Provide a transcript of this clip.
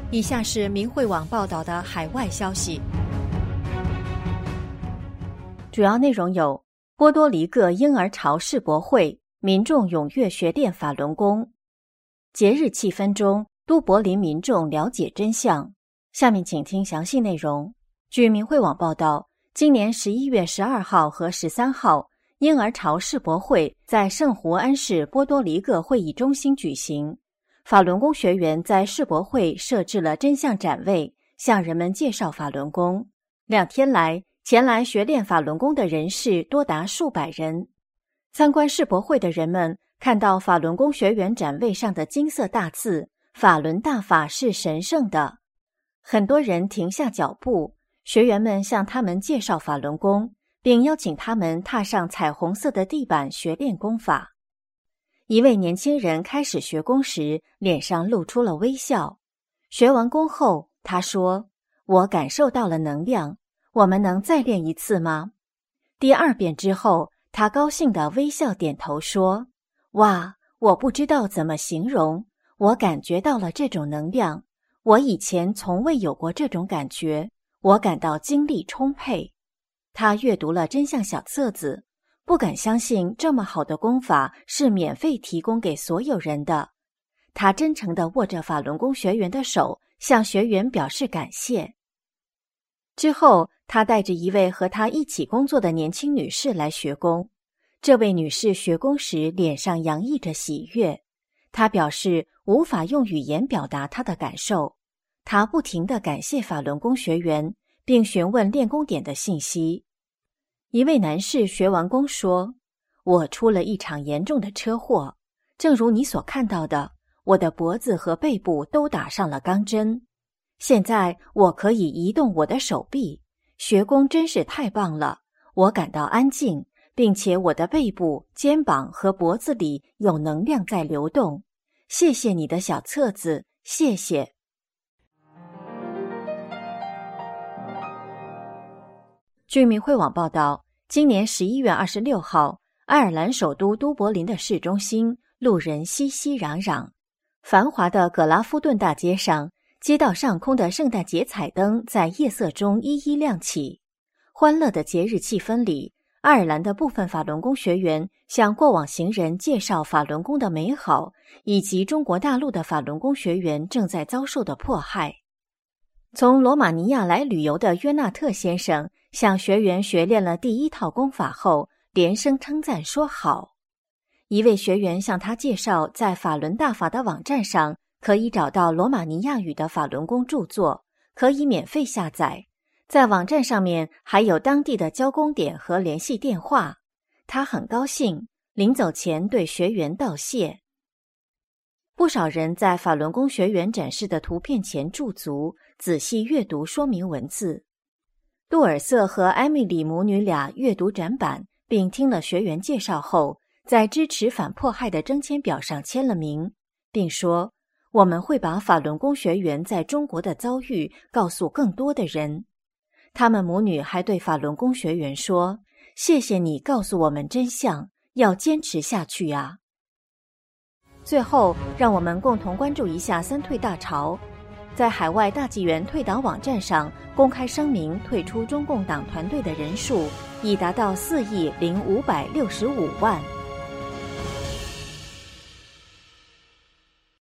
以下是明慧网报道的海外消息，主要内容有：波多黎各婴儿潮世博会，民众踊跃学练法轮功；节日气氛中，都柏林民众了解真相。下面请听详细内容。据明慧网报道，今年11月12号和13号，婴儿潮世博会在圣胡安市波多黎各会议中心举行。法轮功学员在世博会设置了真相展位，向人们介绍法轮功。2天来，前来学练法轮功的人士多达数百人。参观世博会的人们看到法轮功学员展位上的金色大字“法轮大法是神圣的”，很多人停下脚步，学员们向他们介绍法轮功，并邀请他们踏上彩虹色的地板学练功法。一位年轻人开始学功时，脸上露出了微笑。学完功后，他说：“我感受到了能量，我们能再练一次吗？”第2遍之后，他高兴地微笑点头说：“哇，我不知道怎么形容，我感觉到了这种能量，我以前从未有过这种感觉，我感到精力充沛。”他阅读了真相小册子，不敢相信这么好的功法是免费提供给所有人的。他真诚地握着法轮功学员的手，向学员表示感谢。之后，他带着一位和他一起工作的年轻女士来学功。这位女士学功时脸上洋溢着喜悦，她表示无法用语言表达她的感受。她不停地感谢法轮功学员，并询问练功点的信息。一位男士学完功说：“我出了一场严重的车祸，正如你所看到的，我的脖子和背部都打上了钢针。现在我可以移动我的手臂，学功真是太棒了，我感到安静，并且我的背部、肩膀和脖子里有能量在流动。谢谢你的小册子，谢谢。”据明慧网报道，今年11月26号，爱尔兰首都都柏林的市中心，路人熙熙攘攘。繁华的格拉夫顿大街上，街道上空的圣诞节彩灯在夜色中一一亮起。欢乐的节日气氛里，爱尔兰的部分法轮功学员向过往行人介绍法轮功的美好，以及中国大陆的法轮功学员正在遭受的迫害。从罗马尼亚来旅游的约纳特先生向学员学练了第1套功法后，连声称赞说好。一位学员向他介绍，在法轮大法的网站上可以找到罗马尼亚语的法轮功著作，可以免费下载。在网站上面还有当地的教功点和联系电话。他很高兴，临走前对学员道谢。不少人在法轮功学员展示的图片前驻足，仔细阅读说明文字。杜尔瑟和艾米丽母女俩阅读展板，并听了学员介绍后，在支持反迫害的征签表上签了名，并说：“我们会把法轮功学员在中国的遭遇告诉更多的人。”他们母女还对法轮功学员说：“谢谢你告诉我们真相，要坚持下去啊！”最后，让我们共同关注一下三退大潮。在海外大纪元退党网站上公开声明退出中共党团队的人数已达到4.0565亿。